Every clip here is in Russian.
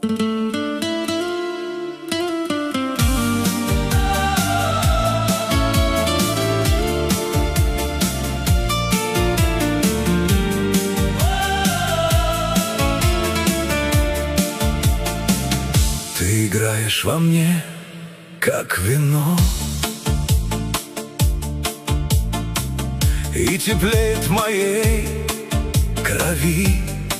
Ты играешь во мне, как вино, и теплеет в моей крови.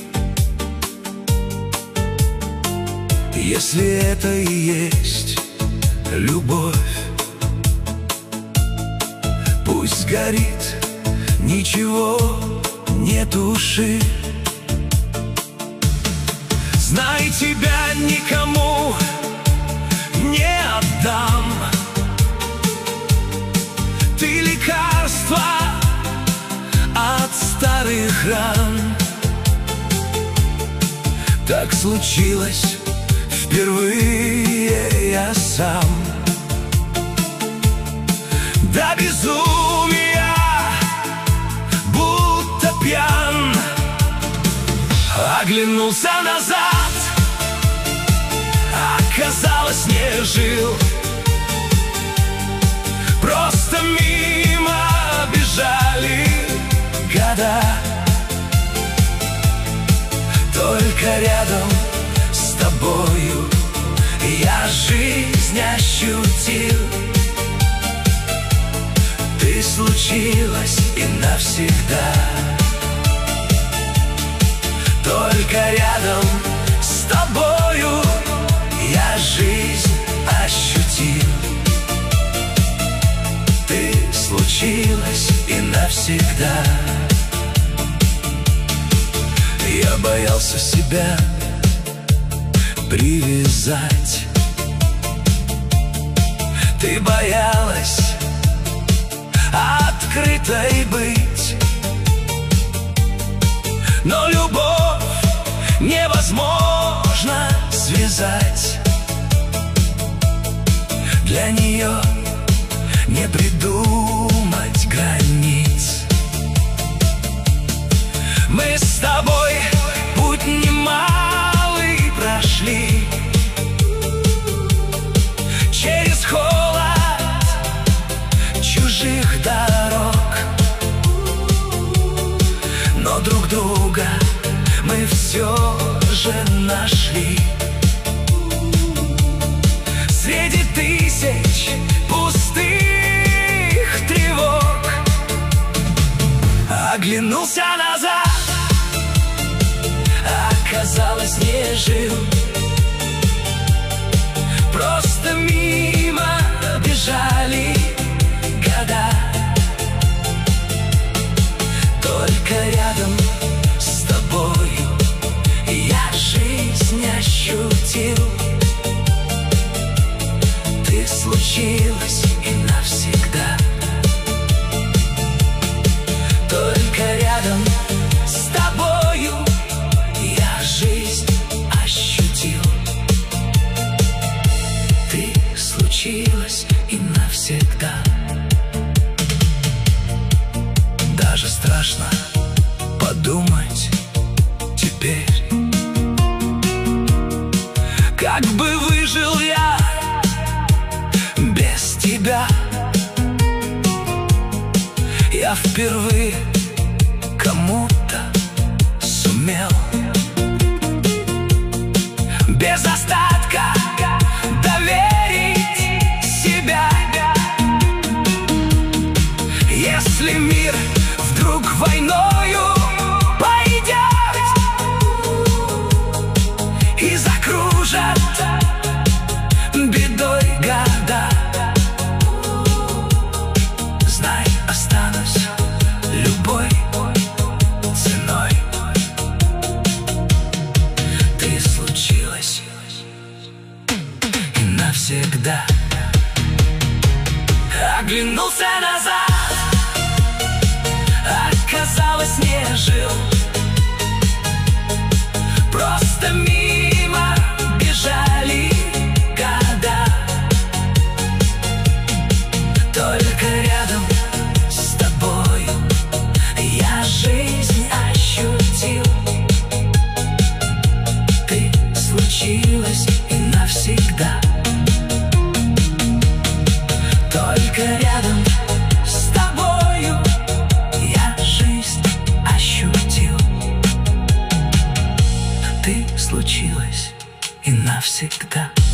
Если это и есть любовь, пусть горит, ничего не туши. Знай, тебя никому не отдам. Ты лекарство от старых ран. Так случилось впервые я сам. До безумия, будто пьян, оглянулся назад, оказалось, не жил. Просто мимо бежали года. Только рядом с тобою я жизнь ощутил. Ты случилась и навсегда. Только рядом с тобою я жизнь ощутил. Ты случилась и навсегда. Я боялся себя привязать. Ты боялась открытой быть. Но любовь невозможно связать. Для нее не придумать границ. Мы с тобой путь немалый прошли, через холод чужих дорог. Но друг друга мы все же нашли. Среди тысяч пустых тревог оглянулся назад, оказалось, не жил. Просто мимо бежали года. Только рядом с тобою я жизнь ощутил. Ты случилась и навсегда. Только рядом с тобою я жизнь ощутил. Ты случилась и навсегда. Даже страшно подумать теперь, как бы выжил я без тебя. Я впервые кому-то сумел без остатка доверить себя. Если мир вдруг войною пойдет и закружат бедой года, знай, останусь любой ценой. Ты случилась и навсегда. Оглянулся назад, оказалось, не жил. Просто мимо бежали года. Только рядом с тобою я жизнь ощутил. Ты случилась Только рядом с тобою я жизнь ощутил. Ты случилась и навсегда.